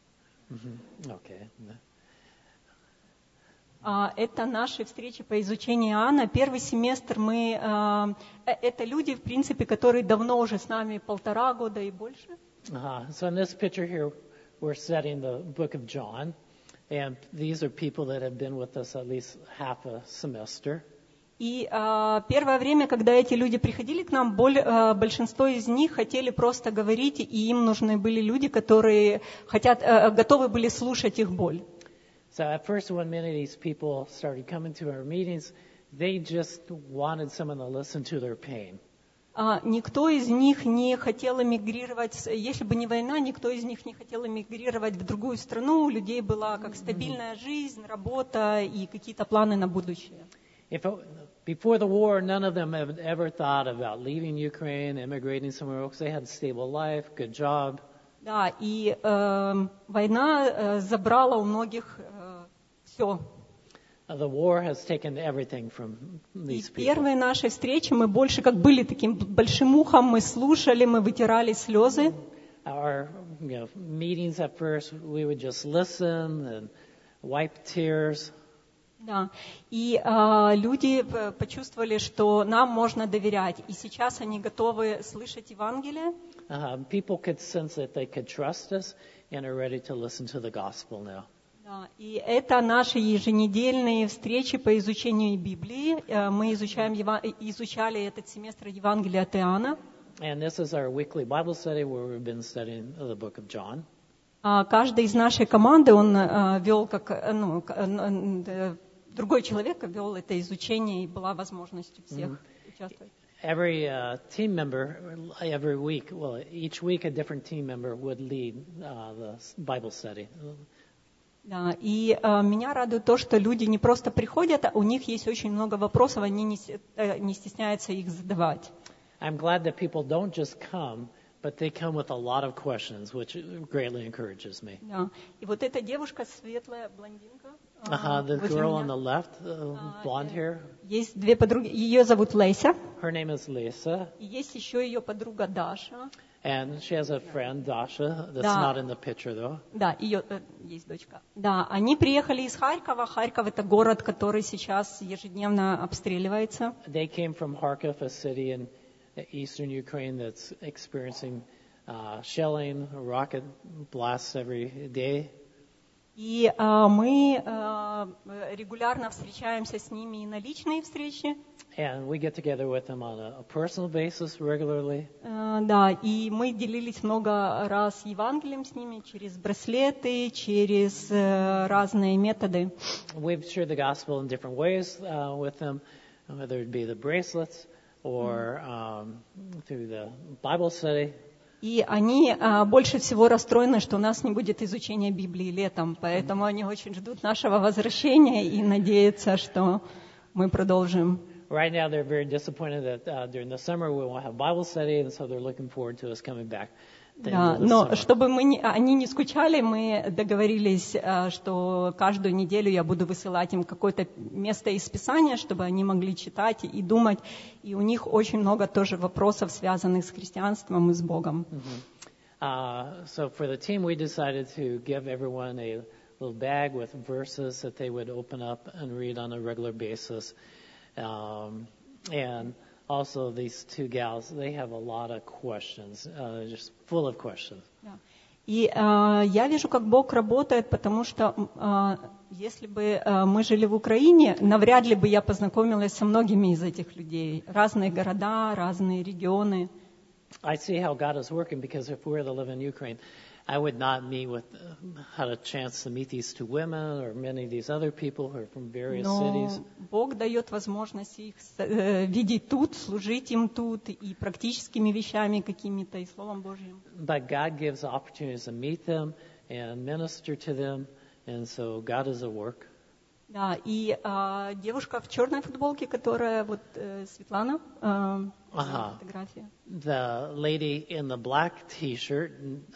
hmm Okay. А, Это наши встречи по изучению Иоанна. Первый семестр мы... а, э, Это люди, в принципе, которые давно уже с нами полтора года и больше. Uh-huh. So in this picture here, we're studying the book of John. And these are people that have been with us at least half a semester. И а, первое время, когда эти люди приходили к нам, боль- а, большинство из них хотели просто говорить, и им нужны были люди, которые хотят, а, готовы были слушать их боль. So at first, when many of these people started coming to our meetings, they just wanted someone to listen to their pain. А, никто из них не хотел эмигрировать, с- если бы не война, никто из них не хотел эмигрировать в другую страну. У людей была как стабильная жизнь, работа и какие-то планы на будущее. If it, before the war, none of them have ever thought about leaving Ukraine, immigrating somewhere else. They had a stable life, good job. Да, и э, война э, забрала у многих э, все. Uh, the war has taken everything from И these people. первые наши встречи мы больше как были таким большим ухом, мы слушали, мы вытирали слезы. Our you know, meetings at first, we would just listen and wipe tears. Да. И а, люди п- почувствовали, что нам можно доверять. И сейчас они готовы слышать Евангелие. Uh, people could sense that they could trust us and are ready to listen to the gospel now. Да. И это наши еженедельные встречи по изучению Библии. Э, Мы изучаем, Ева- изучали этот семестр Евангелия от Иоанна. And this is our weekly Bible study where we've been studying the book of John. А Каждый из нашей команды, он э, вел как, э, ну, к- э, э, другой человек вел это изучение, и была возможность у всех участвовать. Every uh, team member, every week, well, each week a different team member would lead uh, the Bible study. Да, и э, меня радует то, что люди не просто приходят, а у них есть очень много вопросов, они не, се- э, не стесняются их задавать. I'm glad that people don't just come, But they come with a lot of questions, which greatly encourages me. Да. И вот эта девушка, светлая блондинка, Uh-huh, the возле girl меня, on the left, uh, blonde hair, есть две подруги. Ее зовут Леся, her name is Lisa, и есть еще ее подруга Даша. and she has a friend, Dasha, that's Да. not in the picture though. Да, ее э, есть дочка. Да, они приехали из Харькова. Харьков — это город, который сейчас ежедневно обстреливается. They came from Kharkiv, a city in eastern Ukraine that's experiencing uh, shelling, rocket blasts every day. И а, мы а, регулярно встречаемся с ними и на личные встречи. And we get together with them on a, a personal basis regularly. А, да, и мы делились много раз Евангелием с ними через браслеты, через э, разные методы. We've shared the gospel in different ways uh, with them, whether it be the bracelets or um, through the Bible study. И они а, больше всего расстроены, что у нас не будет изучения Библии летом, поэтому они очень ждут нашего возвращения и надеются, что мы продолжим. Right now, they're very disappointed that uh, during the summer we won't have Bible study, and so they're looking forward to us coming back. at the end Да, of the но summer. чтобы мы не, они не скучали, мы договорились, а, что каждую неделю я буду высылать им какое-то место из Писания, чтобы они могли читать и думать. И у них очень много тоже вопросов, связанных с христианством и с Богом. Uh, so for the team, we decided to give everyone a little bag with verses that they would open up and read on a regular basis. Um, and also these two gals, they have a lot of questions, uh, just full of questions. Да. И а, я вижу, как Бог работает, потому что а, если бы а, мы жили в Украине, навряд ли бы я познакомилась со многими из этих людей. Разные города, разные регионы. I see how God is working because if we were to live in Ukraine, I would not meet with, uh, had a chance to meet these two women or many of these other people who are from various Но cities. Бог дает возможность их э, видеть тут, служить им тут и практическими вещами какими-то, и Словом Божьим. But God gives opportunities to meet them and minister to them, and so God is at work. Да, и а, девушка в черной футболке, которая вот э, Светлана, э, Ага. фотография. The lady in the black T-shirt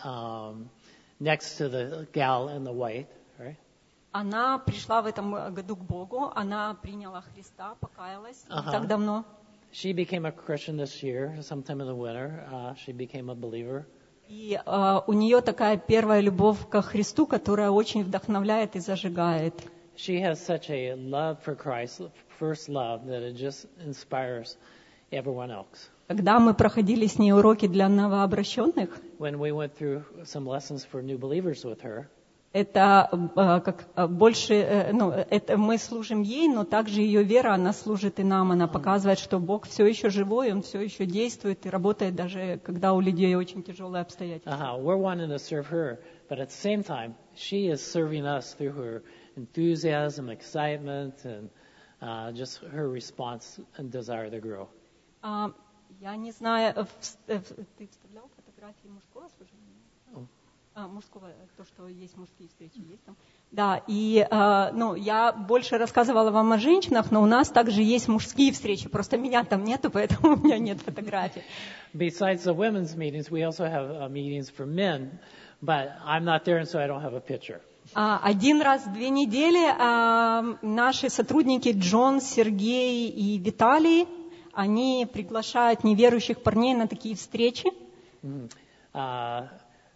um, next to the gal in the white, right? Она пришла в этом году к Богу, она приняла Христа, покаялась не Ага. так давно. She became a Christian this year, sometime in the winter. Uh, she became a believer. И а, у нее такая первая любовь ко Христу, которая очень вдохновляет и зажигает. She has such a love for Christ, first love, that it just inspires everyone else. Когда мы проходили с ней уроки для новообращенных, When we went through some lessons for new believers with her, это а, как а, больше, э, ну, это мы служим ей, но также ее вера, она служит и нам, она показывает, что Бог все еще живой, Он все еще действует и работает, даже когда у людей очень тяжелые обстоятельства. uh-huh, we're wanting to serve her, but at the same time, she is serving us through her enthusiasm, excitement, and uh, just her response and desire to grow. А, я не знаю, э, в- э, в- ты вставлял фотографии мужского служения? О. А, мужского, то, что есть мужские встречи, есть там? Да, и а, ну, я больше рассказывала вам о женщинах, но у нас также есть мужские встречи, просто меня там нету, поэтому у меня нет фотографий. Besides the women's meetings, we also have uh, meetings for men, but I'm not there, and so I don't have a picture. А, один раз в две недели а, наши сотрудники Джон, Сергей и Виталий, они приглашают неверующих парней на такие встречи. Mhm. Uh,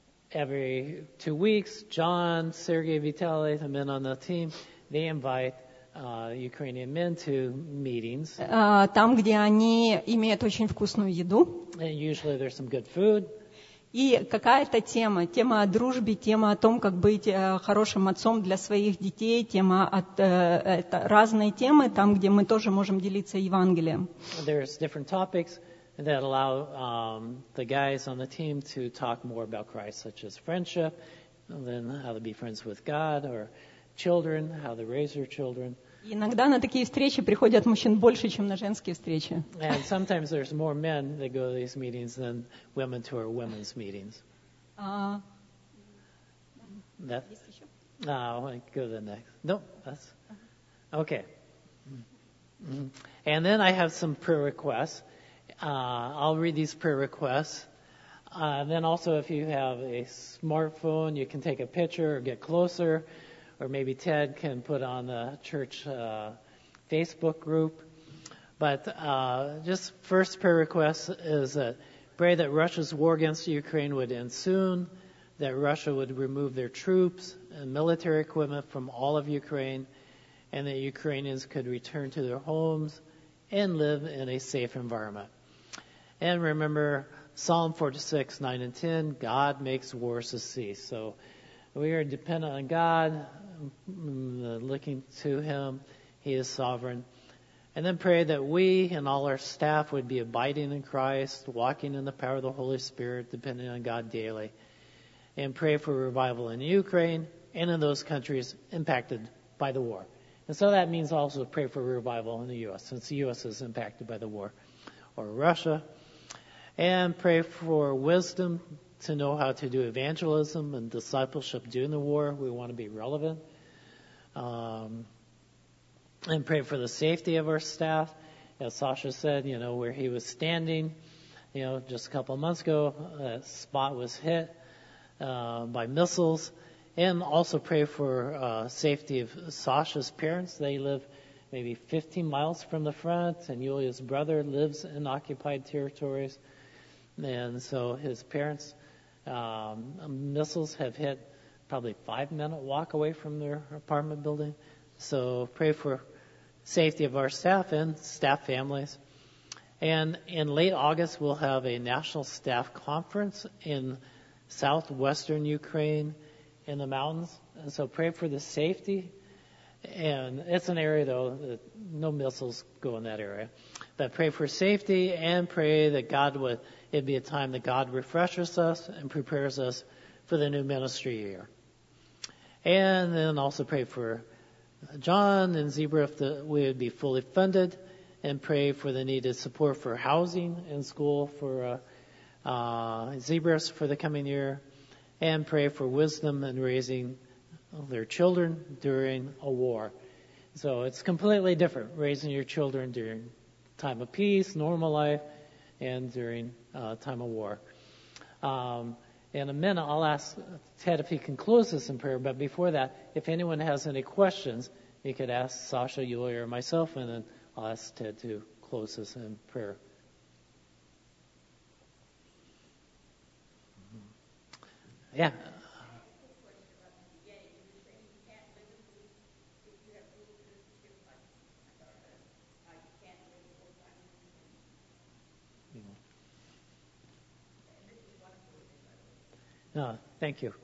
every two weeks, John, Sergey, Vitaly, the men on the team, they invite uh, Ukrainian men to meetings. А, там, где они имеют очень вкусную еду. And usually there's some good food. И какая-то тема, тема о дружбе, тема о том, как быть э, хорошим отцом для своих детей, тема от, э, это разные темы, там, где мы тоже можем делиться Евангелием. There's different topics that allow um, the guys on the team to talk more about Christ, such as friendship, and then how to be friends with God, or children, how to raise your children. И иногда на такие встречи приходят мужчин больше, чем на женские встречи. And sometimes there's more men that go to these meetings than women to our women's meetings. А, That, есть еще? uh, I want to go to the next. No, that's okay. Mhm. And then I have some prayer requests. Uh, I'll read these prayer requests. Uh, then also, if you have a smartphone, you can take a picture or get closer, or maybe Ted can put on the church uh, Facebook group. But uh, just first prayer request is that pray that Russia's war against Ukraine would end soon, that Russia would remove their troops and military equipment from all of Ukraine, and that Ukrainians could return to their homes and live in a safe environment. And remember Psalm forty-six, nine and ten, God makes wars to cease. So we are dependent on God, looking to Him. He is sovereign. And then pray that we and all our staff would be abiding in Christ, walking in the power of the Holy Spirit, depending on God daily. And pray for revival in Ukraine and in those countries impacted by the war. And so that means also pray for revival in the U S, since the U S is impacted by the war, or Russia. And pray for wisdom to know how to do evangelism and discipleship during the war. We want to be relevant. Um, and pray for the safety of our staff. As Sasha said, you know, where he was standing, you know, just a couple of months ago, that spot was hit uh, by missiles. And also pray for uh, safety of Sasha's parents. They live maybe fifteen miles from the front, and Yulia's brother lives in occupied territories. And so his parents, um, missiles have hit probably five-minute walk away from their apartment building. So pray for safety of our staff and staff families. And in late August, we'll have a national staff conference in southwestern Ukraine in the mountains. And so pray for the safety. And it's an area, though, that no missiles go in that area. But pray for safety and pray that God would, it'd be a time that God refreshes us and prepares us for the new ministry year. And then also pray for John and Zebra if the, we would be fully funded, and pray for the needed support for housing and school for uh, uh, Zebras for the coming year, and pray for wisdom in raising their children during a war. So it's completely different, raising your children during time of peace, normal life, and during uh, time of war. Um, in a minute, I'll ask Ted if he can close this in prayer, but before that, if anyone has any questions, you could ask Sasha, Yulia, or myself, and then I'll ask Ted to close this in prayer. Yeah. No, thank you.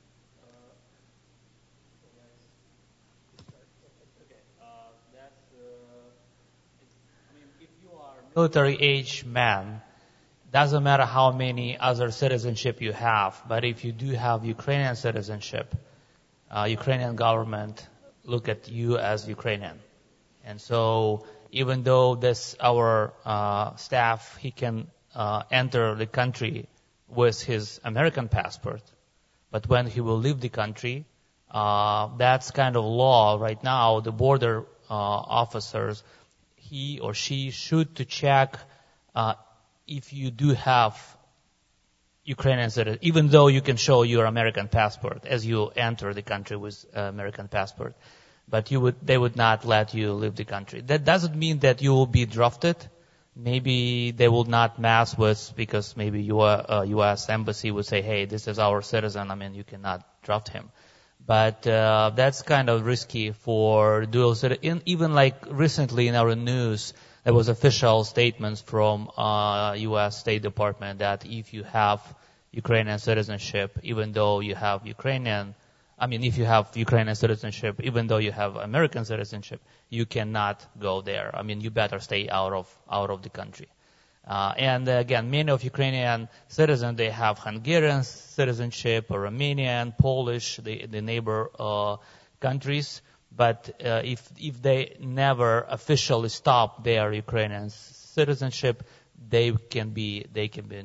Military age man, doesn't matter how many other citizenship you have, but if you do have Ukrainian citizenship, uh, Ukrainian government look at you as Ukrainian. And so even though this our uh, staff, he can uh, enter the country with his American passport, but when he will leave the country, uh, that's kind of law right now. The border uh, officers, he or she should to check uh, if you do have Ukrainian citizenship, even though you can show your American passport as you enter the country with uh, American passport, but you would they would not let you leave the country. That doesn't mean that you will be drafted. Maybe they will not mess with, because maybe your uh, U S embassy would say, hey, this is our citizen, I mean, you cannot draft him. But uh, that's kind of risky for dual citizen. Even like recently in our news, there was official statements from uh, U S State Department that if you have Ukrainian citizenship, even though you have Ukrainian, I mean, if you have Ukrainian citizenship, even though you have American citizenship, you cannot go there. I mean, you better stay out of out of the country. Uh, and uh, again, many of Ukrainian citizens, they have Hungarian citizenship, or Romanian, Polish, the, the neighbor uh, countries. But uh, if if they never officially stop their Ukrainian citizenship, they can be they can be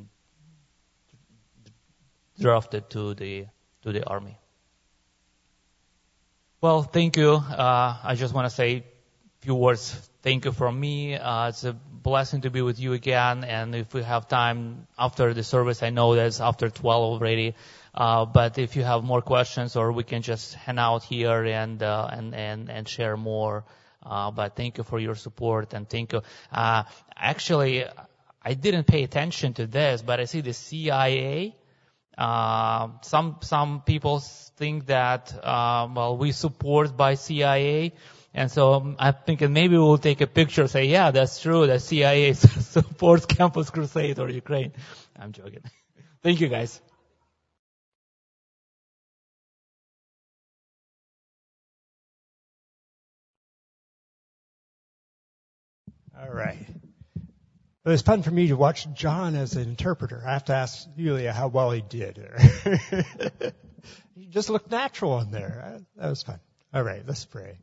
drafted to the to the army. Well, thank you. Uh, I just want to say a few words thank you from me. Uh, it's a blessing to be with you again. And if we have time after the service, I know that's after twelve already. Uh, but if you have more questions, or we can just hang out here and uh, and and and share more. Uh, but thank you for your support, and thank you. Uh, actually, I didn't pay attention to this, but I see the C I A. Uh, some some people think that uh, well, we support by C I A, and so I'm thinking maybe we'll take a picture, say, yeah, that's true, that C I A supports Campus Crusade or Ukraine. I'm joking. Thank you, guys. All right. It was fun for me to watch John as an interpreter. I have to ask Yulia how well he did. He just looked natural in there. That was fun. All right, let's pray.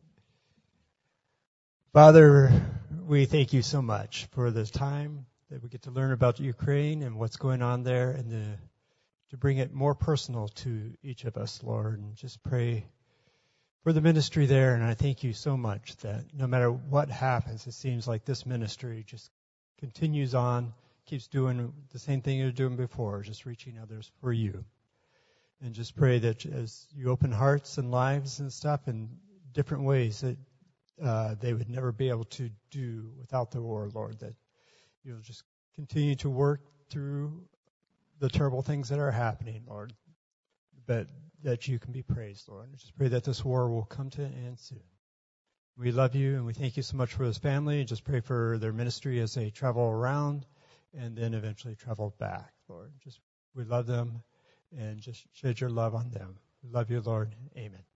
Father, we thank you so much for this time that we get to learn about Ukraine and what's going on there, and the, to bring it more personal to each of us, Lord, and just pray for the ministry there. And I thank you so much that no matter what happens, it seems like this ministry just continues on, keeps doing the same thing you're doing before, just reaching others for you. And just pray that as you open hearts and lives and stuff in different ways that uh, they would never be able to do without the war, Lord, that you'll just continue to work through the terrible things that are happening, Lord, but that you can be praised, Lord. I just pray that this war will come to an end soon. We love you, and we thank you so much for this family, and just pray for their ministry as they travel around and then eventually travel back, Lord. Just we love them, and just shed your love on them. We love you, Lord. Amen.